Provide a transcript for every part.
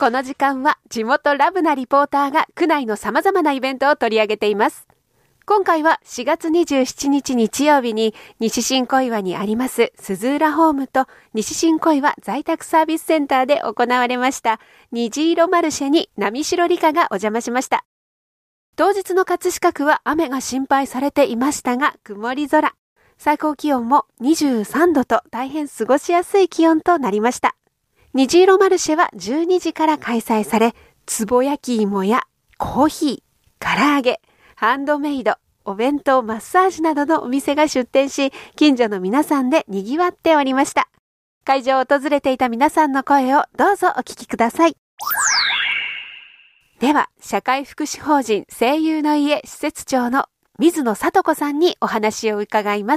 この時間は地元ラブなリポーターが区内の様々なイベントを取り上げています。今回は4月27日日曜日に西新小岩にあります鈴浦ホームと西新小岩在宅サービスセンターで行われました虹色マルシェに波代理香がお邪魔しました。当日の葛飾区は雨が心配されていましたが曇り空。最高気温も23度と大変過ごしやすい気温となりました。虹色マルシェは12時から開催され、つぼ焼き芋やコーヒー、唐揚げ、ハンドメイド、お弁当、マッサージなどのお店が出店し、近所の皆さんで賑わっておりました。会場を訪れていた皆さんの声をどうぞお聞きください。では、社会福祉法人声優の家施設長の水野聡子さんにお話を伺います。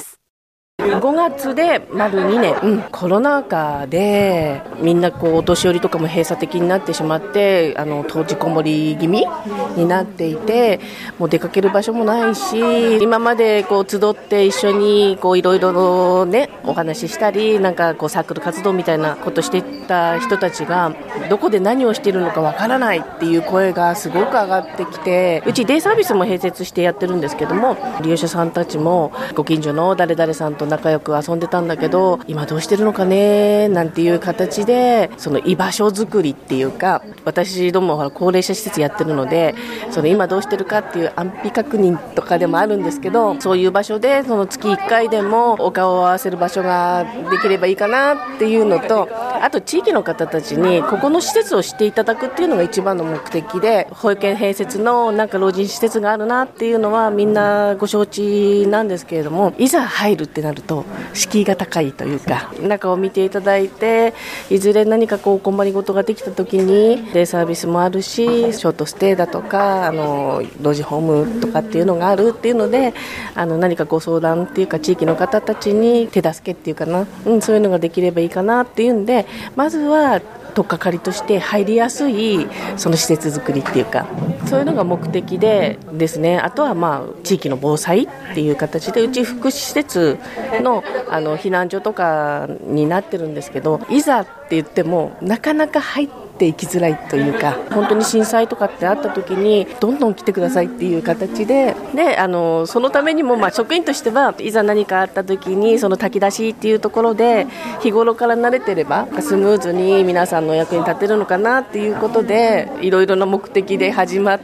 5月で丸2年、コロナ禍でみんなお年寄りとかも閉鎖的になってしまって閉じこもり気味になっていて、もう出かける場所もないし、今まで集って一緒にいろいろねお話ししたりサークル活動みたいなことしていた人たちがどこで何をしているのかわからないっていう声がすごく上がってきて、うちデイサービスも併設してやってるんですけども、利用者さんたちもご近所の誰々さんと仲良く遊んでたんだけど今どうしてるのかねなんていう形で、その居場所づくりっていうか、私ども高齢者施設やってるので、その今どうしてるかっていう安否確認とかでもあるんですけど、そういう場所でその月1回でもお顔を合わせる場所ができればいいかなっていうのと、あと地域の方たちにここの施設を知っていただくっていうのが一番の目的で、保育園併設の老人施設があるなっていうのはみんなご承知なんですけれども、いざ入るってなると敷居が高いというか、中を見ていただいて、いずれ何かお困りごとができた時にデイサービスもあるし、ショートステイだとか老人ホームとかっていうのがあるっていうので、何かご相談っていうか地域の方たちに手助けっていうかな、そういうのができればいいかなっていうんで、まずは取っかかりとして入りやすいその施設作りっていうか、そういうのが目的でですね。あとは地域の防災っていう形で、うち福祉施設の避難所とかになってるんですけど、いざって言ってもなかなか入っていきづらいというか、本当に震災とかってあった時にどんどん来てくださいっていう形で、そのためにも職員としてはいざ何かあった時にその炊き出しっていうところで日頃から慣れてればスムーズに皆さんのお役に立てるのかなっていうことで、いろいろな目的で始まって、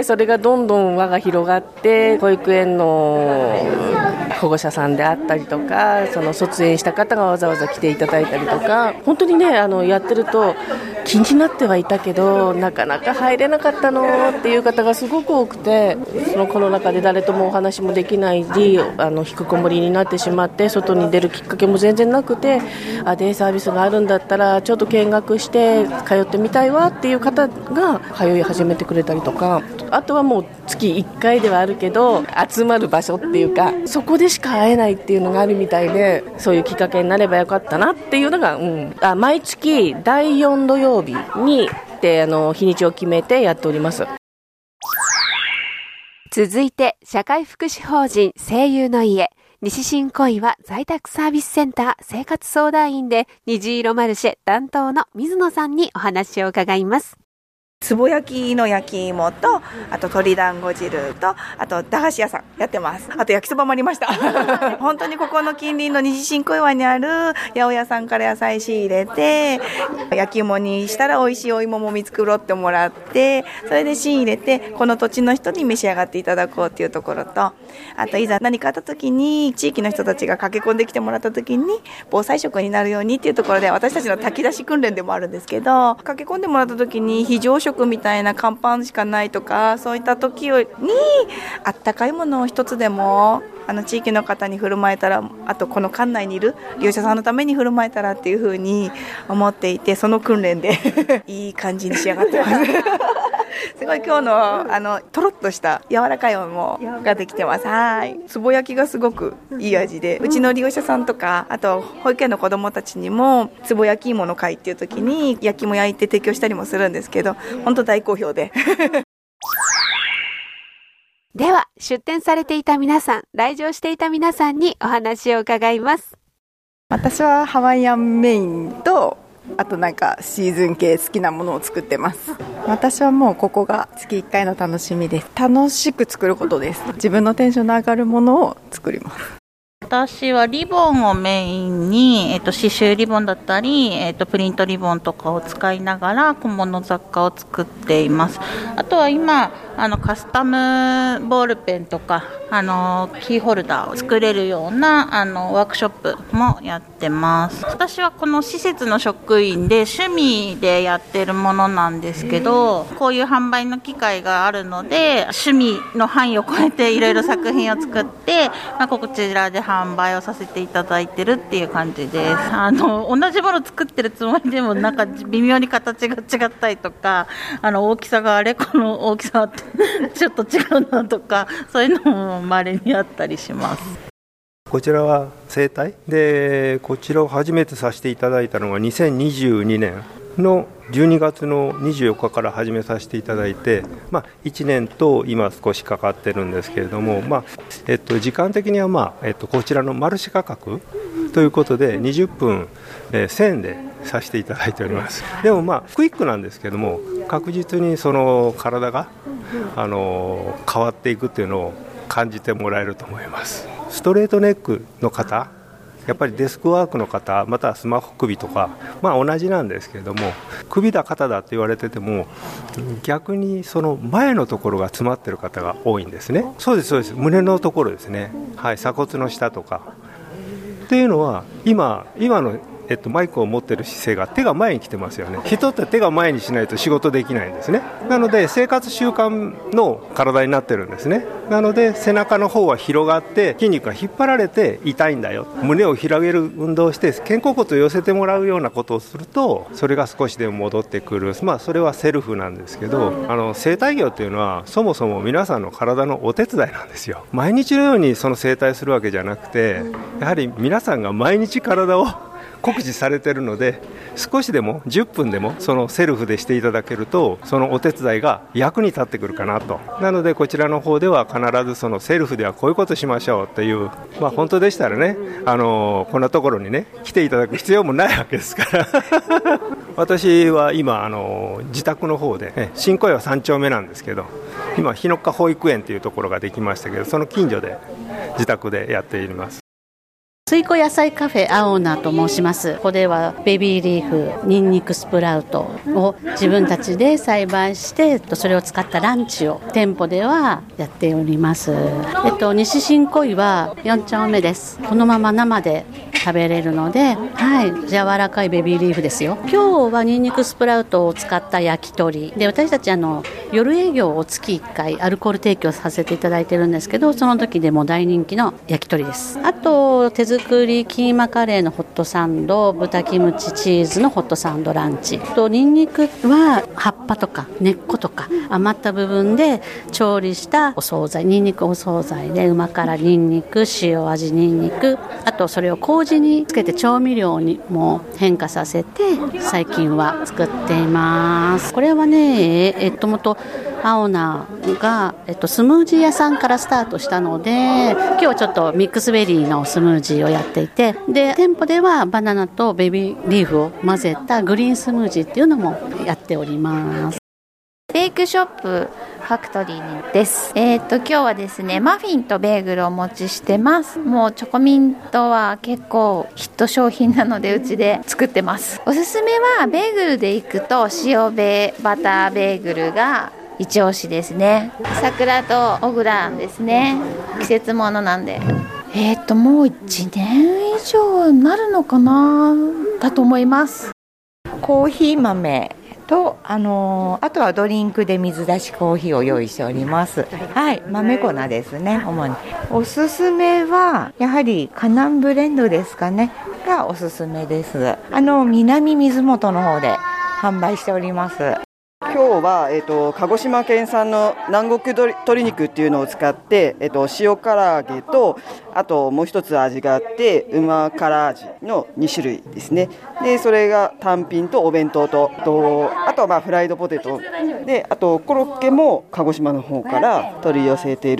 それがどんどん輪が広がって、保育園の保護者さんであったりとか、その卒園した方がわざわざ来ていただいたりとか、本当にねやってると気になってはいたけどなかなか入れなかったのっていう方がすごく多くて、そのコロナ禍で誰ともお話もできないし、引きこもりになってしまって外に出るきっかけも全然なくて、デイサービスがあるんだったらちょっと見学して通ってみたいわっていう方が通い始めてくれたりとか、あとはもう月1回ではあるけど集まる場所っていうか、そこでしか会えないっていうのがあるみたいで、そういうきっかけになればよかったなっていうのが、毎月第4土曜日に日にちを決めてやっております。 続いて社会福祉法人声優の家西新小岩在宅サービスセンター生活相談員で虹色マルシェ担当の水野さんにお話を伺います。 つぼ焼きの焼き芋と、あと鶏団子汁と、あと駄菓子屋さんやってます。あと焼きそばもありました本当にここの近隣の西新小岩にある八百屋さんから野菜仕入れて、焼き芋にしたら美味しいお芋も見繕ってもらって、それで仕入れてこの土地の人に召し上がっていただこうっていうところと、あといざ何かあった時に地域の人たちが駆け込んできてもらった時に防災食になるようにっていうところで、私たちの炊き出し訓練でもあるんですけど、駆け込んでもらった時に非常食みたいな乾パンしかないとか、そういった時にあったかいものを一つでも地域の方に振る舞えたら、あとこの館内にいる利用者さんのために振る舞えたらっていう風に思っていて、その訓練でいい感じに仕上がってますすごい今日のとろっとした柔らかいお芋ができてます。はい、つぼ焼きがすごくいい味で、うちの利用者さんとか、あと保育園の子どもたちにもつぼ焼き芋の会っていう時に焼き芋焼いて提供したりもするんですけど、本当大好評ででは出店されていた皆さん、来場していた皆さんにお話を伺います。 私はハワイアンメインとあとなんかシーズン系好きなものを作ってます。私はもうここが月1回の楽しみです。楽しく作ることです。自分のテンションの上がるものを作ります。 私はリボンをメインに、刺繍リボンだったり、プリントリボンとかを使いながら小物雑貨を作っています。あとは今カスタムボールペンとかキーホルダーを作れるようなワークショップもやってます。私はこの施設の職員で趣味でやってるものなんですけど、こういう販売の機会があるので趣味の範囲を超えていろいろ作品を作って、こちらで販売をさせていただいてるっていう感じです。同じもの作ってるつもりでもなんか微妙に形が違ったりとか、大きさがこの大きさってちょっと違うなとか、そういうのも稀にあったりします。 こちらは整体で、こちらを初めてさせていただいたのが2022年の12月の24日から始めさせていただいて、1年と今少しかかってるんですけれども、時間的には、こちらのマルシ価格ということで20分、1000円でさせていただいております。でもクイックなんですけども、確実にその体が変わっていくっていうのを感じてもらえると思います。ストレートネックの方、やっぱりデスクワークの方、またはスマホ首とか、同じなんですけれども、首だ肩だって言われてても逆にその前のところが詰まってる方が多いんですね。そうですそうです、胸のところですね、鎖骨の下とかっていうのは今のマイクを持ってる姿勢が手が前に来てますよね。人って手が前にしないと仕事できないんですね。なので生活習慣の体になってるんですね。なので背中の方は広がって筋肉が引っ張られて痛いんだよ。胸を広げる運動をして肩甲骨を寄せてもらうようなことをすると、それが少しでも戻ってくる。それはセルフなんですけど、整体業っていうのはそもそも皆さんの体のお手伝いなんですよ。毎日のようにその整体するわけじゃなくて、やはり皆さんが毎日体を酷使されているので、少しでも10分でもそのセルフでしていただけると、そのお手伝いが役に立ってくるかなと。なのでこちらの方では必ずそのセルフではこういうことしましょうっていう、本当でしたらね、こんなところにね来ていただく必要もないわけですから私は今自宅の方で、新小岩3丁目なんですけど、今日のっか保育園というところができましたけど、その近所で自宅でやっています。 水耕野菜カフェ青菜と申します。ここではベビーリーフ、ニンニクスプラウトを自分たちで栽培して、それを使ったランチを店舗ではやっております。西新小岩4丁目です。このまま生で食べれるので、柔らかいベビーリーフですよ。今日はニンニクスプラウトを使った焼き鳥で、私たち夜営業を月1回アルコール提供させていただいてるんですけど、その時でも大人気の焼き鳥です。あと手作りキーマカレーのホットサンド、豚キムチチーズのホットサンドランチと、ニンニクは葉っぱとか根っことか余った部分で調理したお惣菜、ニンニクお惣菜で、旨辛ニンニク、塩味ニンニク、あとそれを麹につけて調味料にも変化させて最近は作っています。これはね、もと青菜が、スムージー屋さんからスタートしたので、今日はちょっとミックスベリーのスムージーをやっていて、で店舗ではバナナとベビーリーフを混ぜたグリーンスムージーっていうのもやっております。 ベイクショップファクトリーです。今日はですね、マフィンとベーグルをお持ちしてます。もうチョコミントは結構ヒット商品なので、うちで作ってます。おすすめはベーグルでいくと塩バターベーグルが一押しですね。桜と小倉ですね。季節ものなんで。もう1年以上になるのかなだと思います。 コーヒー豆とあとはドリンクで水出しコーヒーを用意しております。豆粉ですね、主に。おすすめはやはりカナンブレンドですかねがおすすめです。南水元の方で販売しております。 今日は、鹿児島県産の南国鶏肉っていうのを使って、塩唐揚げと、あともう一つ味があって旨辛味の2種類ですね。でそれが単品とお弁当と、あとはフライドポテトで、あとコロッケも鹿児島の方から取り寄せている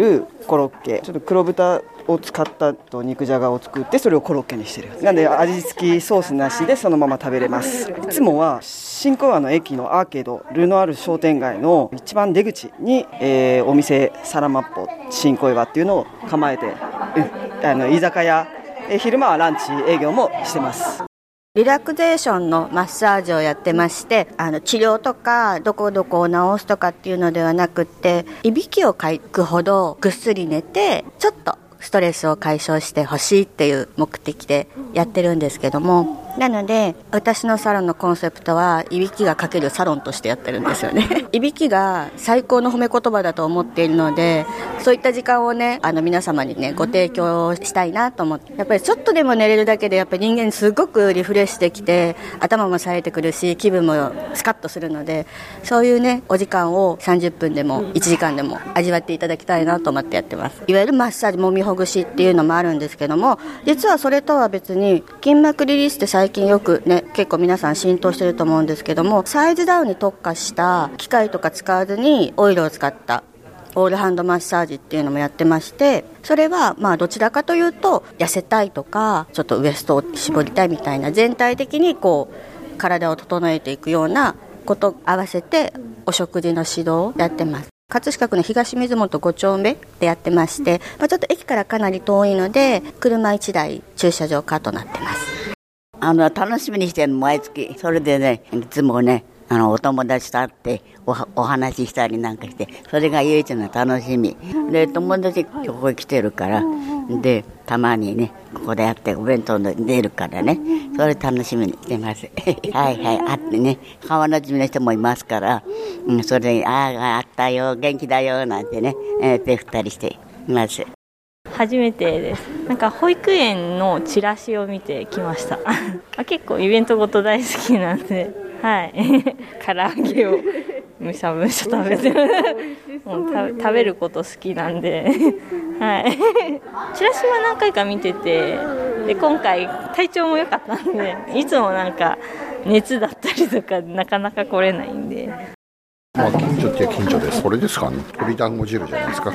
コロッケ、ちょっと黒豚を使ったと肉じゃがを作ってそれをコロッケにしてる。なんで味付きソースなしでそのまま食べれます。いつもは新小岩の駅のアーケードルノアール商店街の一番出口に、お店サラマッポ新小岩っていうのを構えて、居酒屋、昼間はランチ営業もしてます。 リラクゼーションのマッサージをやってまして、治療とかどこどこを治すとかっていうのではなくって、いびきをかくほどぐっすり寝てちょっとストレスを解消してほしいっていう目的でやってるんですけども、なので私のサロンのコンセプトはいびきがかけるサロンとしてやってるんですよね。いびきが最高の褒め言葉だと思っているので、そういった時間をね、皆様にねご提供したいなと思って、やっぱりちょっとでも寝れるだけでやっぱり人間すごくリフレッシュできて、頭も冴えてくるし気分もスカッとするので、そういうねお時間を30分でも1時間でも味わっていただきたいなと思ってやってます。いわゆるマッサージ、もみほぐしっていうのもあるんですけども、実はそれとは別に筋膜リリースって最近よくね結構皆さん浸透してると思うんですけども、サイズダウンに特化した機械とか使わずにオイルを使ったオールハンドマッサージっていうのもやってまして、それはまあどちらかというと痩せたいとかちょっとウエストを絞りたいみたいな、全体的にこう体を整えていくようなこと合わせてお食事の指導をやってます。葛飾区の東水元5丁目でやってまして、ちょっと駅からかなり遠いので車1台駐車場可となってます。 楽しみにしてるの毎月。それでね、いつもねお友達と会ってお話ししたりなんかして、それが唯一の楽しみで、友達ここへ来てるからで、たまにねここでやってお弁当で出るからね、それ楽しみにしてます。はいはい、会ってね顔なじみの人もいますから、それであったよ元気だよなんてね、手振ったりしています。 初めてです。なんか保育園のチラシを見てきました結構イベントごと大好きなんで、はい唐揚げをむしゃむしゃ食べてもう食べること好きなんではいチラシは何回か見てて、で今回体調も良かったんで、いつもなんか熱だったりとかなかなか来れないんで、 近所って近所です。これですかね、鶏団子汁じゃないですか。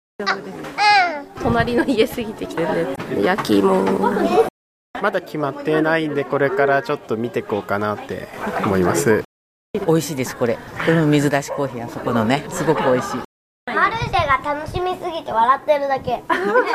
隣の家過ぎてきてね、焼き芋まだ決まってないんで、これからちょっと見ていこうかなって思います。 美味しいです。これ水出しコーヒー、あそこのねすごく美味しい。 マルシェが楽しみすぎて笑ってるだけ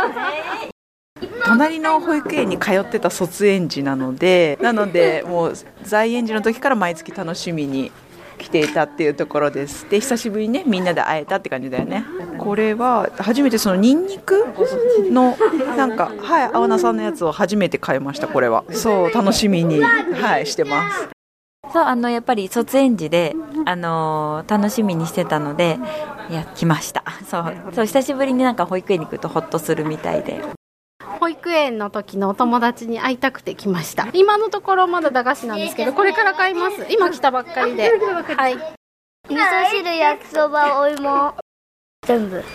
隣の保育園に通ってた卒園児なのでもう在園児の時から毎月楽しみに来ていたっていうところです。で久しぶりにねみんなで会えたって感じだよね。これは初めてそのニンニクのなんか、はい、青菜さんのやつを初めて買いました。これはそう楽しみに、はい、してます。 そうやっぱり卒園児で楽しみにしてたので来ました。そう久しぶりになんか保育園に来るとホッとするみたいで、 保育園の時のお友達に会いたくて来ました。今のところまだ駄菓子なんですけど、これから買います。今来たばっかりで、はい、 味噌汁、焼きそば、お芋全部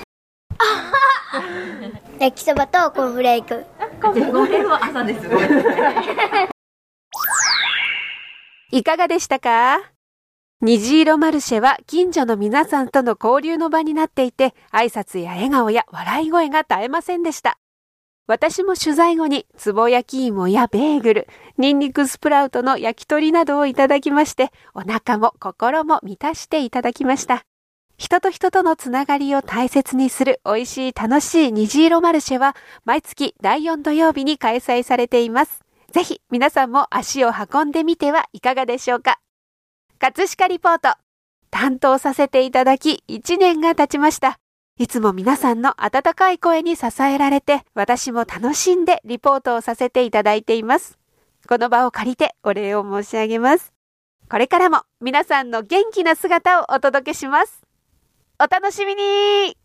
焼きそばとコーンフレーク。 これは朝です。 いかがでしたか？虹色マルシェは近所の皆さんとの交流の場になっていて、挨拶や笑顔や笑い声が絶えませんでした。私も取材後につぼ焼き芋やベーグル、ニンニクスプラウトの焼き鳥などをいただきまして、お腹も心も満たしていただきました。人と人とのつながりを大切にする美味しい楽しい虹色マルシェは毎月第4土曜日に開催されています。ぜひ皆さんも足を運んでみてはいかがでしょうか。葛飾リポート、担当させていただき1年が経ちました。いつも皆さんの温かい声に支えられて、私も楽しんでリポートをさせていただいています。この場を借りてお礼を申し上げます。これからも皆さんの元気な姿をお届けします。お楽しみに。